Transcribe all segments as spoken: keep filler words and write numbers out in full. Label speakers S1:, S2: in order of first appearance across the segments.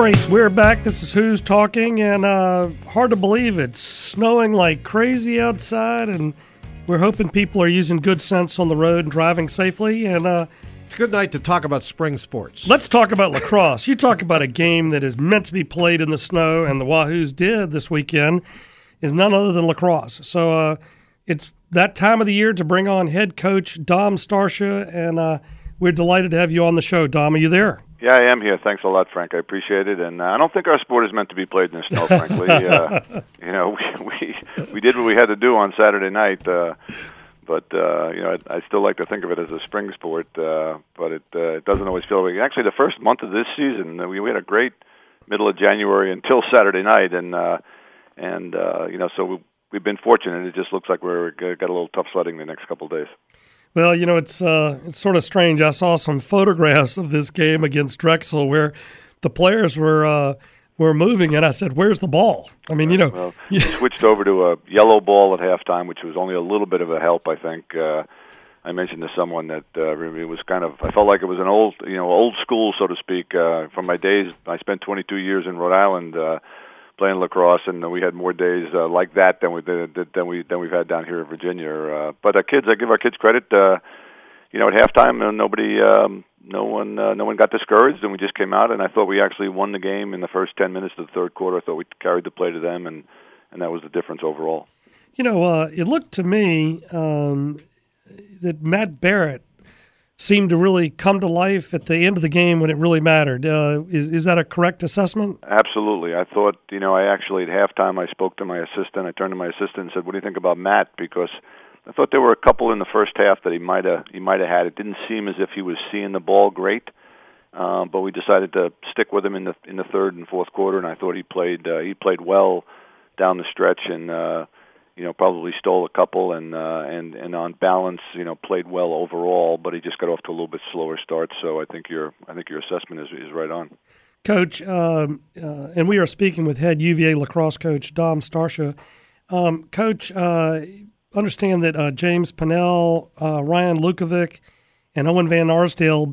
S1: right, we're back. This is Who's Talking, and uh, hard to believe it's snowing like crazy outside, and we're hoping people are using good sense on the road and driving safely. And uh,
S2: it's a good night to talk about spring sports.
S1: Let's talk about lacrosse. You talk about a game that is meant to be played in the snow, and the Wahoos did this weekend, is none other than lacrosse. So uh, it's that time of the year to bring on head coach Dom Starsha, and uh, we're delighted to have you on the show. Dom, are you there?
S3: Yeah, I am here. Thanks a lot, Frank. I appreciate it. And uh, I don't think our sport is meant to be played in the snow, frankly. uh, you know, we, we we did what we had to do on Saturday night. Uh, but, uh, you know, I, I still like to think of it as a spring sport. Uh, but it uh, it doesn't always feel like it. Actually, the first month of this season, we, we had a great middle of January until Saturday night. And, uh, and uh, you know, so we, we've been fortunate. It just looks like we're got a little tough sledding the next couple of days.
S1: Well, you know, it's uh, it's sort of strange. I saw some photographs of this game against Drexel where the players were uh, were moving, and I said, "Where's the ball?" I mean, you know,
S3: well, we switched over to a yellow ball at halftime, which was only a little bit of a help, I think. Uh, I mentioned to someone that uh, it was kind of, I felt like it was an old, you know, old school, so to speak. Uh, from my days, I spent twenty-two years in Rhode Island. Uh, playing lacrosse, and we had more days uh, like that than we did, than we than we've had down here in Virginia. Uh, but our kids, I give our kids credit. Uh, you know, at halftime, uh, nobody, um, no one, uh, no one got discouraged, and we just came out. And I thought we actually won the game in the first ten minutes of the third quarter. I thought we carried the play to them, and, and that was the difference overall.
S1: You know, uh, it looked to me um, that Matt Barrett seemed to really come to life at the end of the game when it really mattered. Uh, is is that a correct assessment?
S3: Absolutely. I thought, you know, I actually at halftime I spoke to my assistant. I turned to my assistant and said, "What do you think about Matt?" Because I thought there were a couple in the first half that he might have he might have had. It didn't seem as if he was seeing the ball great, um, but we decided to stick with him in the in the third and fourth quarter, and I thought he played uh, he played well down the stretch and. Uh, You know, probably stole a couple, and uh, and and on balance, you know, played well overall. But he just got off to a little bit slower start. So I think your I think your assessment is is right on,
S1: Coach. Um, uh, and we are speaking with head U V A lacrosse coach Dom Starsha. Um, coach, uh, understand that uh, James Pennell, uh, Ryan Lukovic, and Owen Van Arsdale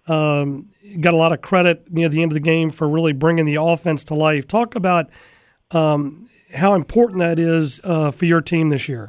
S1: um, got a lot of credit near the end of the game for really bringing the offense to life. Talk about. Um, how important that is uh, for your team this year.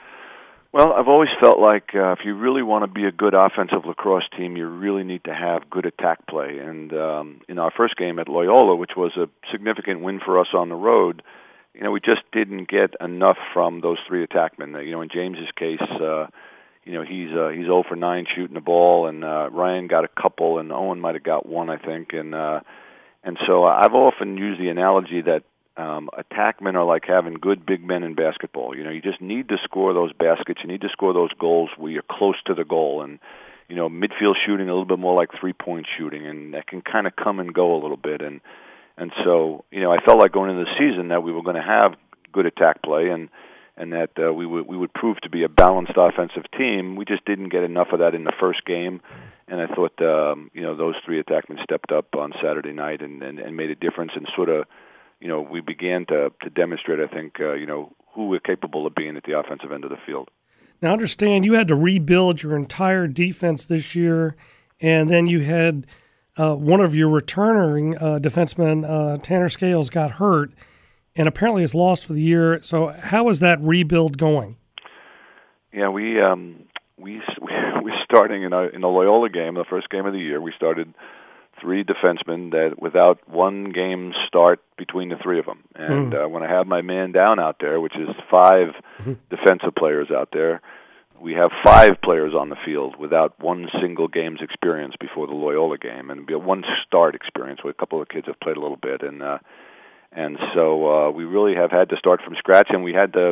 S3: Well, I've always felt like uh, if you really want to be a good offensive lacrosse team, you really need to have good attack play. And um, in our first game at Loyola, which was a significant win for us on the road, you know, we just didn't get enough from those three attackmen. You know, in James's case, uh, you know, he's uh, he's zero for nine shooting the ball, and uh, Ryan got a couple, and Owen might have got one, I think. And uh, and so I've often used the analogy that Um, attackmen are like having good big men in basketball. You know, you just need to score those baskets. You need to score those goals where you're close to the goal. And, you know, midfield shooting a little bit more like three-point shooting, and that can kind of come and go a little bit. And and so, you know, I felt like going into the season that we were going to have good attack play and and that uh, we would we would prove to be a balanced offensive team. We just didn't get enough of that in the first game. And I thought, um, you know, those three attackmen stepped up on Saturday night and, and, and made a difference and sort of, you know, we began to, to demonstrate, I think, uh, you know, who we're capable of being at the offensive end of the field.
S1: Now, understand you had to rebuild your entire defense this year, and then you had uh, one of your returning uh, defensemen, uh, Tanner Scales, got hurt and apparently is lost for the year. So how is that rebuild going?
S3: Yeah, we um, we we're starting in, a, in the Loyola game, the first game of the year. We started three defensemen that without one game start between the three of them. And mm. uh, when I have my man down out there, which is five mm-hmm. defensive players out there, we have five players on the field without one single game's experience before the Loyola game, and one start experience where a couple of kids have played a little bit. And uh, and so uh, we really have had to start from scratch, and we had to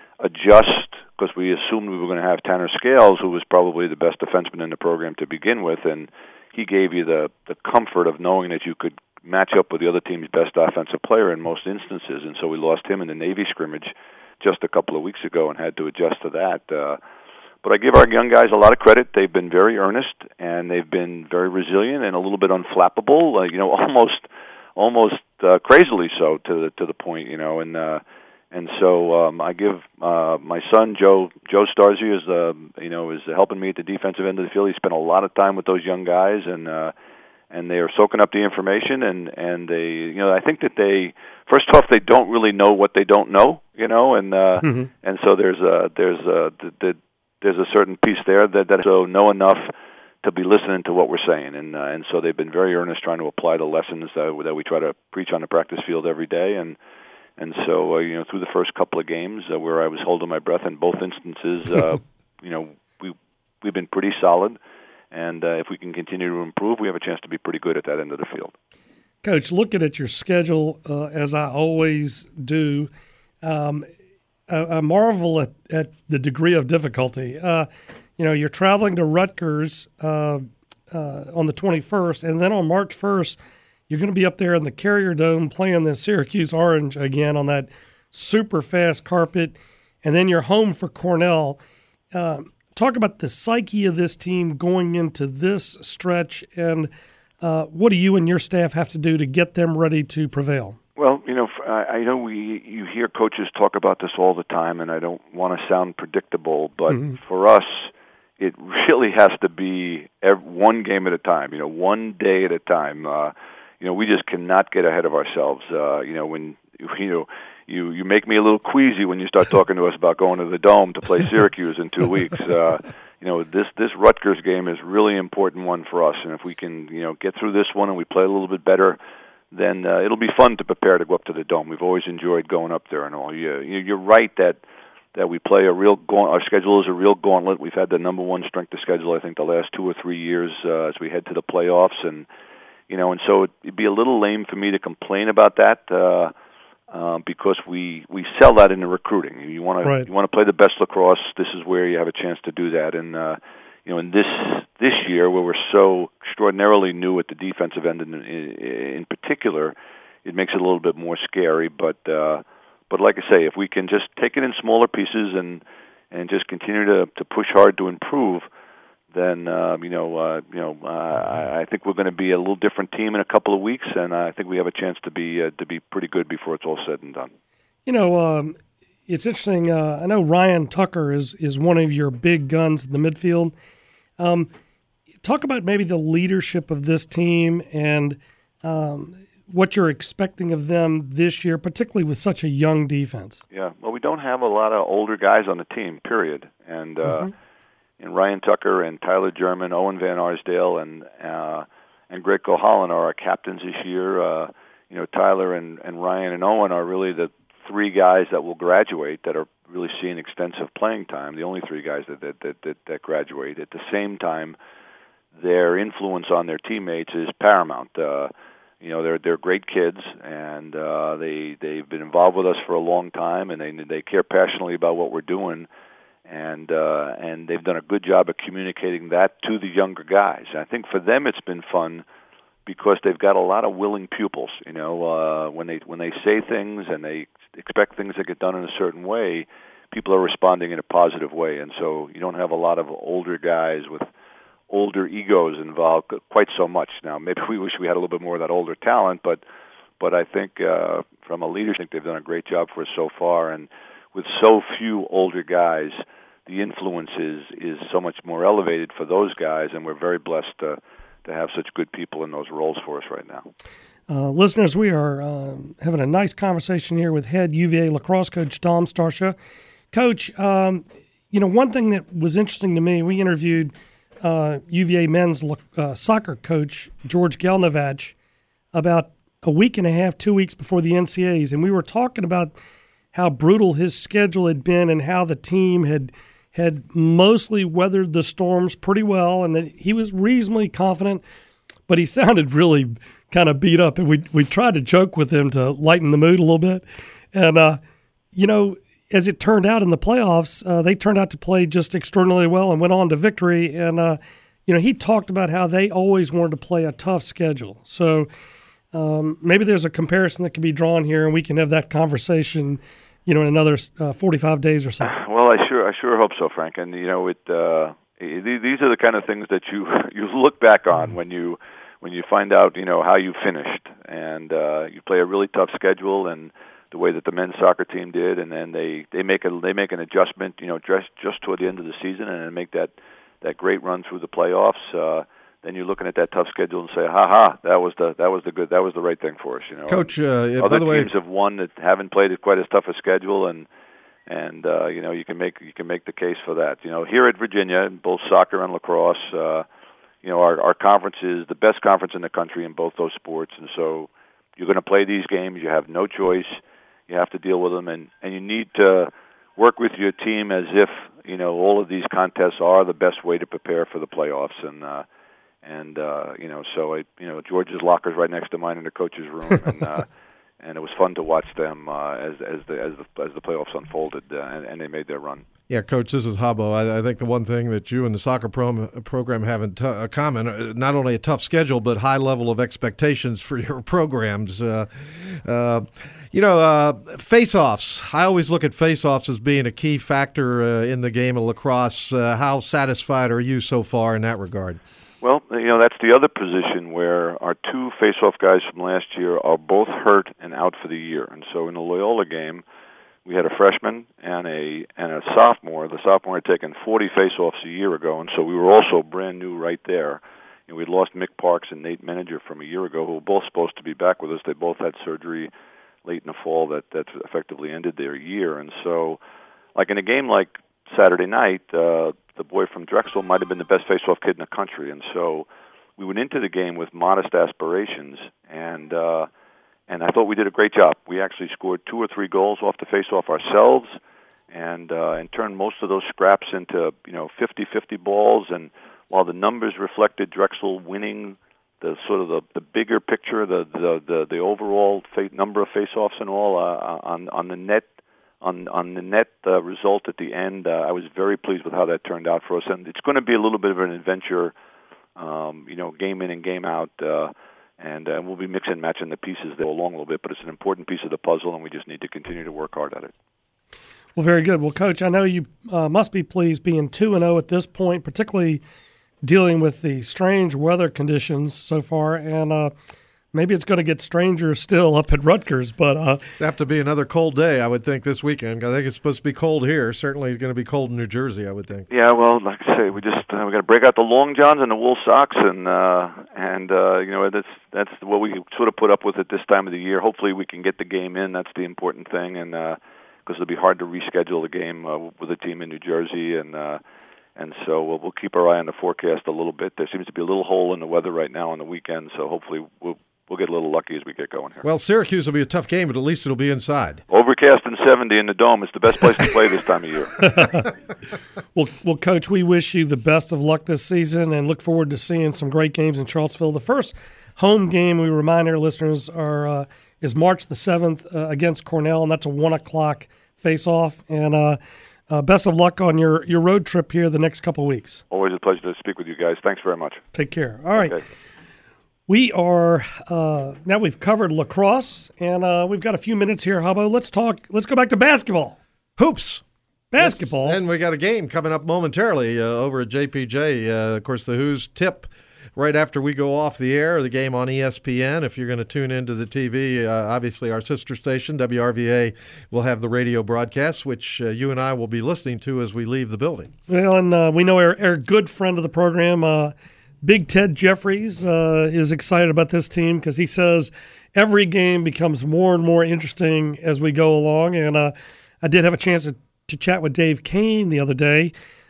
S3: adjust because we assumed we were going to have Tanner Scales, who was probably the best defenseman in the program to begin with, and he gave you the, the comfort of knowing that you could match up with the other team's best offensive player in most instances, and so we lost him in the Navy scrimmage just a couple of weeks ago and had to adjust to that. Uh, but I give our young guys a lot of credit. They've been very earnest, and they've been very resilient and a little bit unflappable, uh, you know, almost almost uh, crazily so to the, to the point, you know, and uh, And so um, I give uh, my son Joe Joe Starzi is uh, you know is helping me at the defensive end of the field. He spent a lot of time with those young guys, and uh, and they are soaking up the information, and and they, you know, I think that they, first off, they don't really know what they don't know, you know, and uh, mm-hmm. and so there's a there's a the, the, there's a certain piece there that that so know enough to be listening to what we're saying, and uh, and so they've been very earnest trying to apply the lessons that, that we try to preach on the practice field every day, and and so uh, you know, through the first couple of games uh, where I was holding my breath in both instances, uh, you know, we we've been pretty solid. And uh, if we can continue to improve, we have a chance to be pretty good at that end of the field.
S1: Coach, looking at your schedule, uh, as I always do, um, I, I marvel at, at the degree of difficulty. Uh, you know, you're traveling to Rutgers uh, uh, on the twenty-first, and then on March first, you're going to be up there in the Carrier Dome playing the Syracuse Orange again on that super fast carpet, and then you're home for Cornell. Um, Talk about the psyche of this team going into this stretch, and uh, what do you and your staff have to do to get them ready to prevail?
S3: Well, you know, I know we you hear coaches talk about this all the time, and I don't want to sound predictable, but mm-hmm. for us, it really has to be every, one game at a time. You know, one day at a time. Uh, you know, we just cannot get ahead of ourselves. Uh, you know, when you know. You you make me a little queasy when you start talking to us about going to the Dome to play Syracuse in two weeks. Uh, you know, this this Rutgers game is really important one for us, and if we can, you know, get through this one and we play a little bit better, then uh, it'll be fun to prepare to go up to the Dome. We've always enjoyed going up there and all. You, you're right that that we play a real gaunt, our schedule is a real gauntlet. We've had the number one strength of schedule, I think, the last two or three years uh, as we head to the playoffs, and you know, and so it'd be a little lame for me to complain about that. Uh, Uh, because we, we sell that into recruiting. You want
S1: right.
S3: to you want to play the best lacrosse. This is where you have a chance to do that. And uh, you know, in this this year where we're so extraordinarily new at the defensive end, in, in, in particular, it makes it a little bit more scary. But uh, but like I say, if we can just take it in smaller pieces and and just continue to, to push hard to improve, then uh, you know, uh, you know, uh, I think we're going to be a little different team in a couple of weeks, and I think we have a chance to be uh, to be pretty good before it's all said and done.
S1: You know, um, it's interesting. Uh, I know Ryan Tucker is is one of your big guns in the midfield. Um, talk about maybe the leadership of this team and um, what you're expecting of them this year, particularly with such a young defense.
S3: Yeah, well, we don't have a lot of older guys on the team, period, and. Uh, mm-hmm. And Ryan Tucker and Tyler German, Owen Van Arsdale, and uh, and Greg Koholland are our captains this year. Uh, you know, Tyler and, and Ryan and Owen are really the three guys that will graduate that are really seeing extensive playing time. The only three guys that that that, that, that graduate. At the same time, their influence on their teammates is paramount. Uh, you know, they're they're great kids, and uh, they they've been involved with us for a long time, and they they care passionately about what we're doing. And uh, and they've done a good job of communicating that to the younger guys. And I think for them it's been fun because they've got a lot of willing pupils. You know, uh, when they when they say things and they expect things to get done in a certain way, people are responding in a positive way. And so you don't have a lot of older guys with older egos involved quite so much. Now, maybe we wish we had a little bit more of that older talent, but but I think uh, from a leadership, they've done a great job for us so far. And with so few older guys, the influence is, is so much more elevated for those guys, and we're very blessed to, to have such good people in those roles for us right now.
S1: Uh, listeners, we are uh, having a nice conversation here with head U V A lacrosse coach Dom Starsha. Coach, um, you know, one thing that was interesting to me, we interviewed uh, U V A men's uh, soccer coach George Gelnovich about a week and a half, two weeks before the N C A As, and we were talking about how brutal his schedule had been and how the team had had mostly weathered the storms pretty well, and that he was reasonably confident, but he sounded really kind of beat up. And we we tried to joke with him to lighten the mood a little bit. And, uh, you know, as it turned out in the playoffs, uh, they turned out to play just extraordinarily well and went on to victory. And, uh, you know, he talked about how they always wanted to play a tough schedule. So um, maybe there's a comparison that can be drawn here, and we can have that conversation, you know, in another uh, forty-five days or so.
S3: Well, I sure, I sure hope so, Frank. And you know, it uh, these are the kind of things that you you look back on when you when you find out, you know, how you finished, and uh, you play a really tough schedule, and the way that the men's soccer team did, and then they they make a they make an adjustment, you know, just just toward the end of the season, and then make that that great run through the playoffs. Uh, then you're looking at that tough schedule and say, "Ha ha, that was the that was the good that was the right thing for us." You know,
S2: Coach. Uh,
S3: other
S2: by the way,
S3: teams have won that haven't played it quite as tough a schedule, and and uh, you know you can make you can make the case for that. You know, here at Virginia, both soccer and lacrosse, uh, you know, our our conference is the best conference in the country in both those sports, and so you're going to play these games. You have no choice. You have to deal with them, and and you need to work with your team as if, you know, all of these contests are the best way to prepare for the playoffs. And, uh, and uh, you know, so, I, you know, George's locker's right next to mine in the coach's room, and uh, and it was fun to watch them uh, as as the as the as the playoffs unfolded, uh, and, and they made their run.
S2: Yeah, Coach, this is Habbo. I, I think the one thing that you and the soccer pro- program have in t- uh, common, uh, not only a tough schedule, but high level of expectations for your programs. Uh, uh, you know, uh, face-offs. I always look at face-offs as being a key factor uh, in the game of lacrosse. Uh, how satisfied are you so far in that regard?
S3: Well, you know, that's the other position where our two face-off guys from last year are both hurt and out for the year. And so in the Loyola game, we had a freshman and a and a sophomore. The sophomore had taken forty face-offs a year ago, and so we were also brand new right there. And we'd lost Mick Parks and Nate Meninger from a year ago, who were both supposed to be back with us. They both had surgery late in the fall that, that effectively ended their year. And so, like in a game like Saturday night, uh, the boy from Drexel might have been the best face-off kid in the country. And so we went into the game with modest aspirations, and uh, and I thought we did a great job. We actually scored two or three goals off the face-off ourselves, and uh, and turned most of those scraps into, you know, fifty-fifty balls. And while the numbers reflected Drexel winning the sort of the, the bigger picture, the the the, the overall fa- number of face-offs and all, uh, on on the net on on the net uh, result at the end, uh, I was very pleased with how that turned out for us. And it's going to be a little bit of an adventure, um, you know, game in and game out, uh, and uh, we'll be mixing and matching the pieces that go along a little bit. But it's an important piece of the puzzle, and we just need to continue to work hard at it.
S1: Well, very good. Well, Coach, I know you uh, must be pleased being two and zero at this point, particularly dealing with the strange weather conditions so far, and uh, maybe it's going to get stranger still up at Rutgers. But uh,
S2: it'll have to be another cold day, I would think, this weekend. I think it's supposed to be cold here. Certainly, it's going to be cold in New Jersey, I would think.
S3: Yeah, well, like I say, we just uh, we got to break out the long johns and the wool socks, and uh, and uh, you know that's that's what we sort of put up with at this time of the year. Hopefully, we can get the game in. That's the important thing, and because uh, it'll be hard to reschedule the game uh, with a team in New Jersey, and. Uh, And so we'll, we'll keep our eye on the forecast a little bit. There seems to be a little hole in the weather right now on the weekend, so hopefully we'll we'll get a little lucky as we get going here.
S2: Well, Syracuse will be a tough game, but at least it'll be inside.
S3: Overcast and seventy in the Dome. It's the best place to play this time of year.
S1: well, well, Coach, we wish you the best of luck this season and look forward to seeing some great games in Charlottesville. The first home game, we remind our listeners, are uh, is March the seventh uh, against Cornell, and that's a one o'clock face-off. And uh, Uh, best of luck on your, your road trip here the next couple of weeks.
S3: Always a pleasure to speak with you guys. Thanks very much.
S1: Take care. All right.
S3: Okay.
S1: We are, uh, now we've covered lacrosse, and uh, we've got a few minutes here. How about let's talk, let's go back to basketball.
S2: Hoops.
S1: Basketball.
S2: Yes. And we got a game coming up momentarily uh, over at J P J. Uh, of course, the Who's tip right after we go off the air, the game on E S P N. If you're going to tune into the T V, uh, obviously our sister station, W R V A, will have the radio broadcast, which uh, you and I will be listening to as we leave the building.
S1: Well, and uh, we know our, our good friend of the program, uh, Big Ted Jeffries, uh, is excited about this team because he says every game becomes more and more interesting as we go along. And uh, I did have a chance to, to chat with Dave Kane the other day.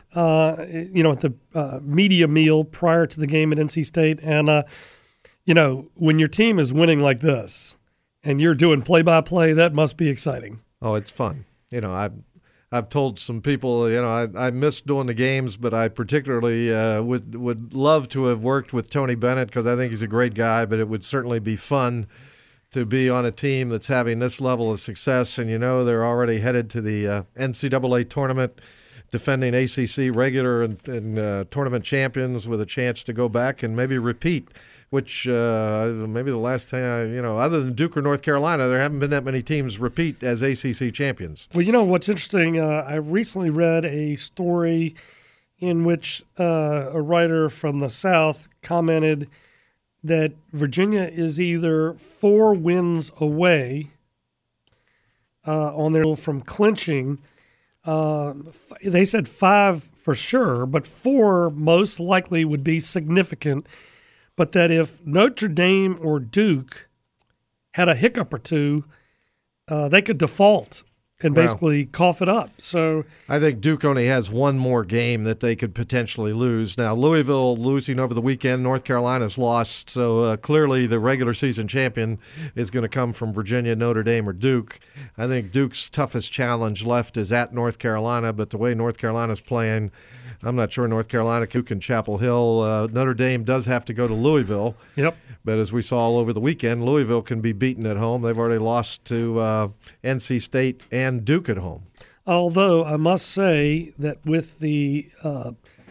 S1: Uh, you know, at the uh, media meal prior to the game at N C State. And, uh, you know, when your team is winning like this and you're doing play-by-play, that must be exciting.
S2: Oh, it's fun. You know, I've, I've told some people, you know, I, I miss doing the games, but I particularly uh, would, would love to have worked with Tony Bennett because I think he's a great guy, but it would certainly be fun to be on a team that's having this level of success. And, you know, they're already headed to the uh, N C double A tournament, defending A C C regular and, and uh, tournament champions with a chance to go back and maybe repeat, which uh, maybe the last time, you know, other than Duke or North Carolina, there haven't been that many teams repeat as A C C champions.
S1: Well, you know what's interesting? Uh, I recently read a story in which uh, a writer from the South commented that Virginia is either four wins away uh, on their from clinching. Uh, they said five for sure, but four most likely would be significant. But that if Notre Dame or Duke had a hiccup or two, uh, they could default and basically well, cough it up. So
S2: I think Duke only has one more game that they could potentially lose. Now, Louisville losing over the weekend, North Carolina's lost, so uh, clearly the regular season champion is going to come from Virginia, Notre Dame, or Duke. I think Duke's toughest challenge left is at North Carolina, but the way North Carolina's playing, I'm not sure North Carolina, Duke, and Chapel Hill. Uh, Notre Dame does have to go to Louisville.
S1: Yep.
S2: But as we saw all over the weekend, Louisville can be beaten at home. They've already lost to uh, N C State and Duke at home.
S1: Although I must say that with the uh,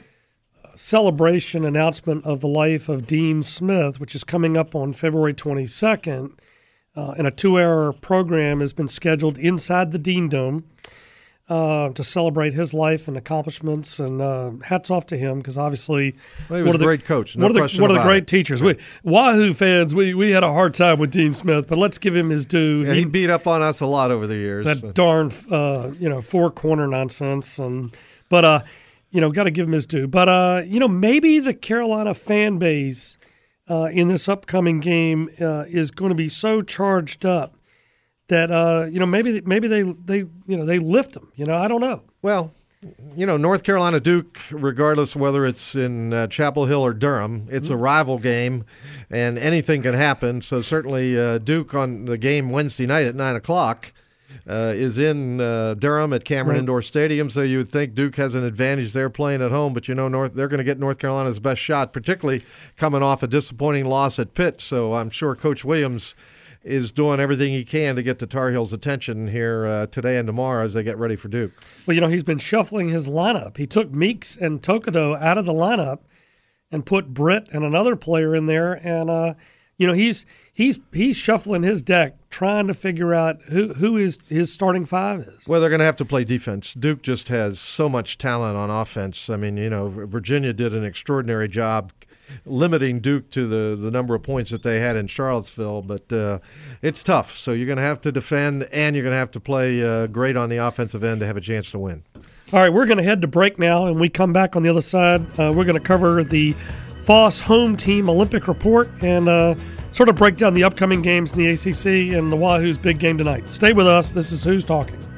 S1: celebration announcement of the life of Dean Smith, which is coming up on February twenty-second, uh, and a two-hour program has been scheduled inside the Dean Dome, Uh, to celebrate his life and accomplishments, and uh, hats off to him because obviously
S2: well, he was
S1: one of the,
S2: a great coach. No
S1: one of the,
S2: question
S1: one of the
S2: about
S1: great
S2: it.
S1: teachers. We, Wahoo fans, we, we had a hard time with Dean Smith, but let's give him his due.
S2: Yeah,
S1: he,
S2: he beat up on us a lot over the years.
S1: That
S2: so.
S1: darn uh, you know four corner nonsense, and but uh, you know got to give him his due. But uh, you know maybe the Carolina fan base uh, in this upcoming game uh, is going to be so charged up that uh, you know maybe maybe they they you know they lift them. You know I don't know.
S2: Well, you know North Carolina Duke, regardless of whether it's in uh, Chapel Hill or Durham, it's mm-hmm. a rival game, and anything can happen. So certainly uh, Duke on the game Wednesday night at nine o'clock uh, is in uh, Durham at Cameron
S1: right.
S2: Indoor Stadium. So you would think Duke has an advantage there playing at home, but you know North they're going to get North Carolina's best shot, particularly coming off a disappointing loss at Pitt. So I'm sure Coach Williams is doing everything he can to get the Tar Heels' attention here uh, today and tomorrow as they get ready for Duke.
S1: Well, you know, he's been shuffling his lineup. He took Meeks and Tokido out of the lineup and put Britt and another player in there, and uh, you know, he's he's he's shuffling his deck, trying to figure out who who his his starting five is.
S2: Well, they're going to have to play defense. Duke just has so much talent on offense. I mean, you know, Virginia did an extraordinary job limiting Duke to the, the number of points that they had in Charlottesville, but uh, it's tough. So you're going to have to defend, and you're going to have to play uh, great on the offensive end to have a chance to win.
S1: All right, we're going to head to break now, and we come back on the other side. Uh, we're going to cover the Foss home team Olympic report and uh, sort of break down the upcoming games in the A C C and the Wahoo's big game tonight. Stay with us. This is Who's Talking.